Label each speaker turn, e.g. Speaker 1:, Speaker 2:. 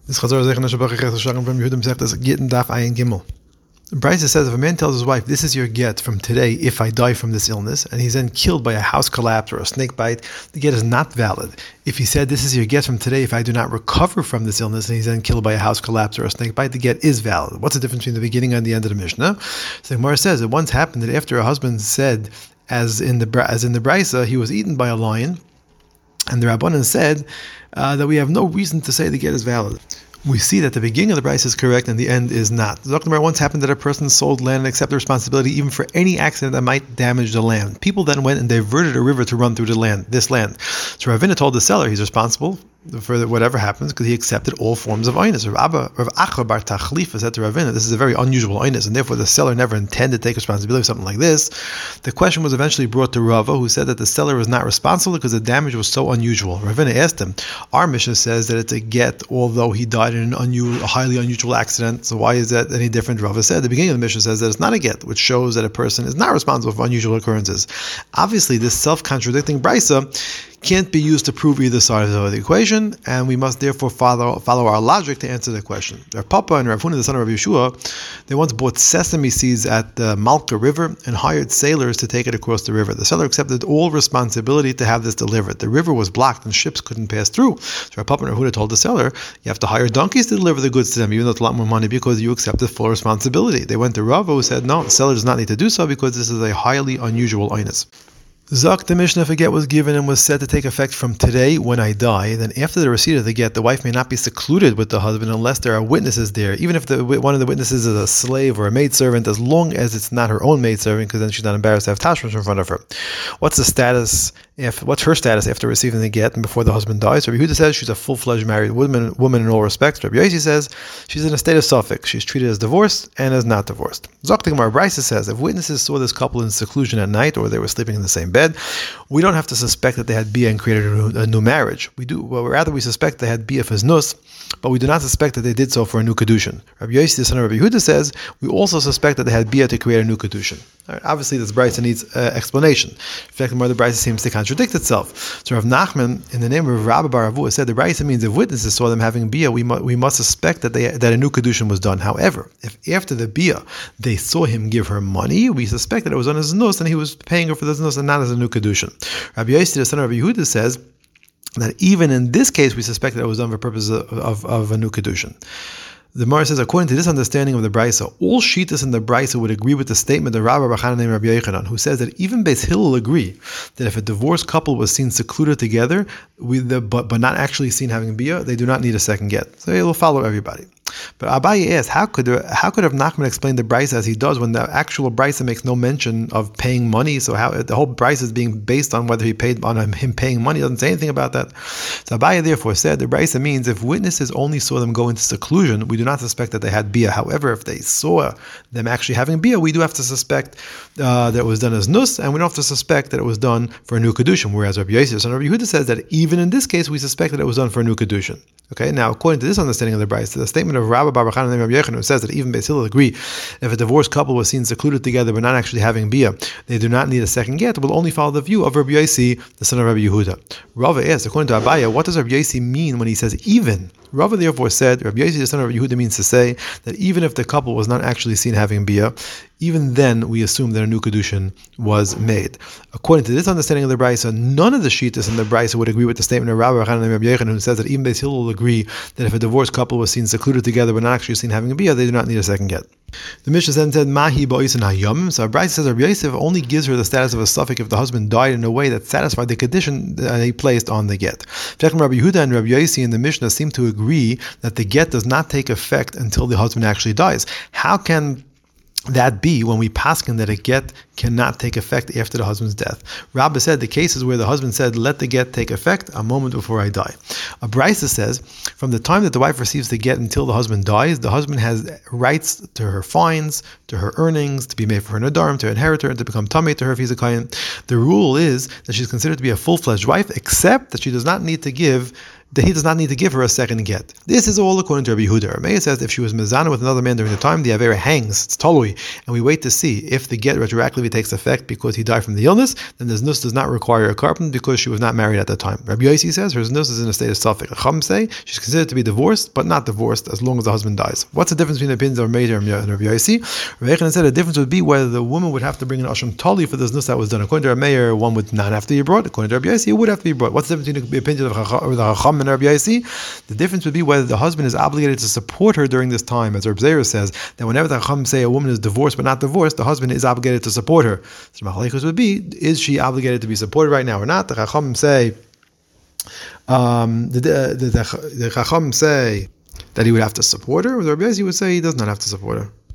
Speaker 1: This Chazor Zechon Shabbat Chesed from Yehudim Sechtas Gittin Daf Ayin Gimel. Brisa says if a man tells his wife, "This is your get from today if I die from this illness," and he's then killed by a house collapse or a snake bite, the get is not valid. If he said, "This is your get from today if I do not recover from this illness," and he's then killed by a house collapse or a snake bite, the get is valid. What's the difference between the beginning and the end of the Mishnah? So the Gemara says it once happened that after a husband said, as in the Brisa, he was eaten by a lion, and the Rabbanan said that we have no reason to say the get is valid. We see that the beginning of the price is correct and the end is not. Zoknamar once happened that a person sold land and accepted responsibility even for any accident that might damage the land. People then went and diverted a river to run through this land. So Ravina told the seller he's responsible for whatever happens because he accepted all forms of oinus. Rav Acha bar Tachlifa said to Ravina, this is a very unusual oinus, and therefore the seller never intended to take responsibility for something like this. The question was eventually brought to Rava, who said that the seller was not responsible because the damage was so unusual. Ravina asked him, our Mishnah says that it's a get, although he died in a highly unusual accident, so why is that any different? Rava said, the beginning of the Mishnah says that it's not a get, which shows that a person is not responsible for unusual occurrences. Obviously, this self-contradicting brisa can't be used to prove either side of the equation, and we must therefore follow our logic to answer the question. Rav Papa and Rav Huna, the son of Rav Yeshua, they once bought sesame seeds at the Malka River and hired sailors to take it across the river. The seller accepted all responsibility to have this delivered. The river was blocked and ships couldn't pass through. So Rav Papa and Rav Huna told the seller, you have to hire donkeys to deliver the goods to them, even though it's a lot more money, because you accepted full responsibility. They went to Rava, who said, no, the seller does not need to do so because this is a highly unusual oinus. Zok, the Mishnah, if a get was given and was said to take effect from today when I die, then after the receipt of the get, the wife may not be secluded with the husband unless there are witnesses there, even if one of the witnesses is a slave or a maidservant, as long as it's not her own maidservant, because then she's not embarrassed to have tashmish in front of her. What's her status after receiving the get and before the husband dies? Rabbi Yehuda says she's a full-fledged married woman in all respects. Rabbi Yossi says she's in a state of suffix. She's treated as divorced and as not divorced. Zok the Gemara Brisa says if witnesses saw this couple in seclusion at night or they were sleeping in the same bed, we don't have to suspect that they had bia and created a new marriage. Rather we suspect they had bia for znus, but we do not suspect that they did so for a new kedushin. Rabbi Yossi, the son of Rabbi Yehuda, says we also suspect that they had bia to create a new kedushin. Right, obviously, this brisa needs explanation. In fact, the brisa seems to contradict itself. So Rav Nachman, in the name of Rabbi Bar Avuha, said the brisa means if witnesses saw them having bia, we must suspect that a new kedushin was done. However, if after the bia they saw him give her money, we suspect that it was on his znus and he was paying her for the znus and not as a new kedushin. Rabbi Yossi, the son of Rabbi Yehuda, says that even in this case we suspect that it was done for purpose of a new kedushin. The Gemara says, according to this understanding of the Brisa, all Shitas in the Brisa would agree with the statement of Rabbi Bachana named Rabbi Yochanan, who says that even Beis Hillel agree that if a divorced couple was seen secluded together, but not actually seen having bia, they do not need a second get. So it will follow everybody. But Abaye asked, how could Rav Nachman explain the Brisa as he does when the actual Brisa makes no mention of paying money? So how the whole Brisa is being based on whether he paid on him paying money? He doesn't say anything about that. So Abaye therefore said the Brisa means if witnesses only saw them go into seclusion, we do not suspect that they had bia. However, if they saw them actually having bia, we do have to suspect that it was done as nus, and we don't have to suspect that it was done for a new kedushin. Whereas Rabbi Yosef and Rabbi Yehuda says that even in this case, we suspect that it was done for a new kedushin. Okay, now according to this understanding of the Brisa, the statement of Rabbi Bar Bachana and Rabbi Yochanan, who says that even Beis Hillel agree if a divorced couple was seen secluded together but not actually having bia, they do not need a second get, will only follow the view of Rabbi Yossi, the son of Rabbi Yehuda. Rava asked, according to Abaya, what does Rabbi Yossi mean when he says even? Rava therefore said, Rabbi Yossi, the son of Rabbi Yehuda, means to say that even if the couple was not actually seen having bia, even then we assume that a new kedushin was made. According to this understanding of the Brisa, none of the Shitas in the Brisa would agree with the statement of Rabbi Bachana and Rabbi Yochanan, who says that even Beis Hillel will agree that if a divorced couple was seen secluded together but not actually seen having a bia, they do not need a second get. The Mishnah then said, Mahi ba'osin hayom. So Brisa says Rabbi Yosef only gives her the status of a suffix if the husband died in a way that satisfied the condition that he placed on the get. Rabbi Yehuda and Rabbi Yossi in the Mishnah seem to agree that the get does not take effect until the husband actually dies. How can that be when we paskin that a get cannot take effect after the husband's death? Rabbi said the cases where the husband said, let the get take effect a moment before I die. A Brisa says, from the time that the wife receives the get until the husband dies, the husband has rights to her fines, to her earnings, to be made for her nadarim, to inherit her, and to become tamei to her if he's a kohen. The rule is that she's considered to be a full-fledged wife, except that she does not need to give that he does not need to give her a second get. This is all according to Rabbi Yehuda. Meir says if she was mezana with another man during the time the avera hangs, it's tolui, and we wait to see if the get retroactively takes effect because he died from the illness, then the znus does not require a carbon because she was not married at the time. Rabbi Yossi says her znus is in a state of suffix. Chacham say she's considered to be divorced, but not divorced as long as the husband dies. What's the difference between the opinions of Meir and Rabbi Yossi? Rabbi Yechanan said the difference would be whether the woman would have to bring an asham tali for the znus that was done. According to Rabbi Meir, one would not have to be brought. According to Rabbi Yossi, it would have to be brought. What's the difference between the opinion of the Chacham and Rabbi Yossi? The difference would be whether the husband is obligated to support her during this time, as Rabbi Zera says that whenever the Chacham say a woman is divorced but not divorced, the husband is obligated to support her. So machlekes would be: is she obligated to be supported right now or not? The Chacham say, the Chacham say that he would have to support her. Or the Rabbi Yossi would say he does not have to support her.